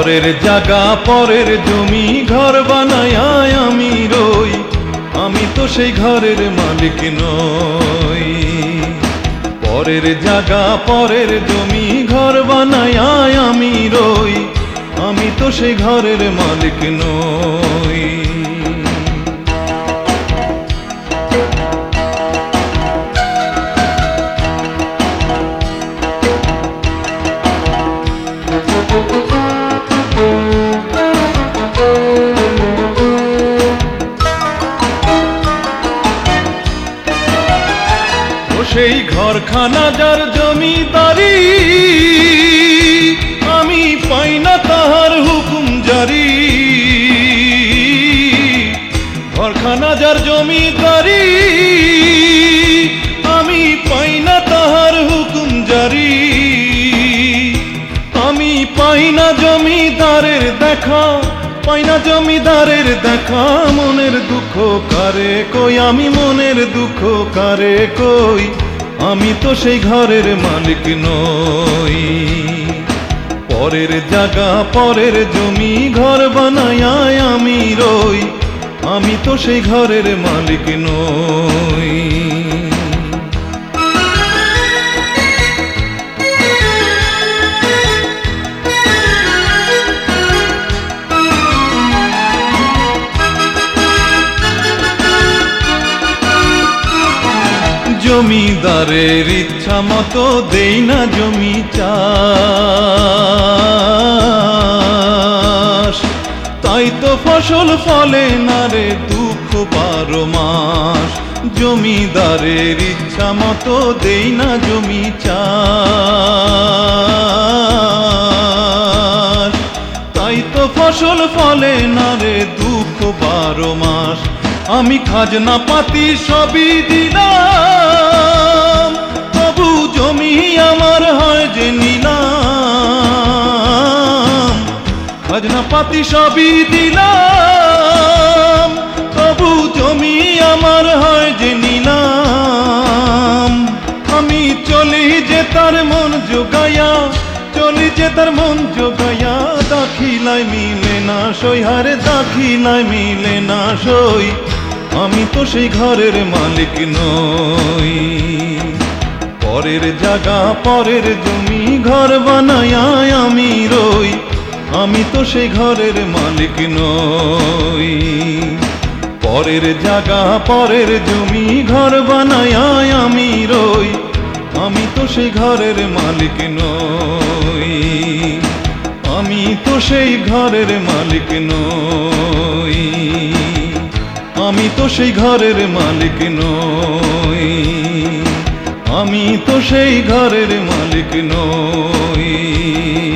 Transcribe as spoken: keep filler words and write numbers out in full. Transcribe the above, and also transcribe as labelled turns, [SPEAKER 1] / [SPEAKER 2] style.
[SPEAKER 1] পরের জায়গা পরের জমি ঘর বানায় আমি রই, আমি তো সেই ঘরের মালিক নই। পরের জায়গা পরের জমি ঘর বানায় আমি রই, আমি তো সেই ঘরের মালিক নই। সেই ঘরখানা যার জমিদারি, আমি পাই না তাহার হুকুম জারি। ঘরখানা যার জমিদারি, আমি পাই না তাহার হুকুম জারি। আমি পাই না জমিদারের দেখা, পাই না জমিদারের দেখা। মনের দুঃখ কারে কই, আমি মনের দুঃখ কারে কই, আমি তো সেই ঘরের মালিক নই। পরের জায়গা পরের জমি ঘর বানায় আমি রই, আমি তো সেই ঘরের মালিক নই। জমিদারের ইচ্ছা মতো দেই না জমি চাষ, তাই তো ফসল ফলে না রে দুঃখ বারো মাস। জমিদারের ইচ্ছা মতো দেই না জমি চাষ, তাই তো ফসল ফলে না রে দুঃখ বারো মাস। আমি খাজনা পাতি সবই দিলাম, তবু জমি আমার হয় যে নিলাম। খাজনা পাতি সবই দিলাম, তবু জমি আমার হয় যে নিলাম। আমি চলি যে তার মন জোগাইয়া, চলি যে তার মন জোগাইয়া। দাখিলায় মিলে না সই, হারে দাখিলায় মিলে না সই, আমি তো সেই ঘরের মালিক নই। পরের জায়গা পরের জমি ঘর বানায় আমি রই, আমি তো সেই ঘরের মালিক নই। পরের জায়গা পরের জমি ঘর বানায় আমি রই, আমি তো সেই ঘরের মালিক নই। আমি তো সেই ঘরের মালিক নই, আমি তো সেই ঘরের মালিক নই। আমি তো সেই ঘরের মালিক নই।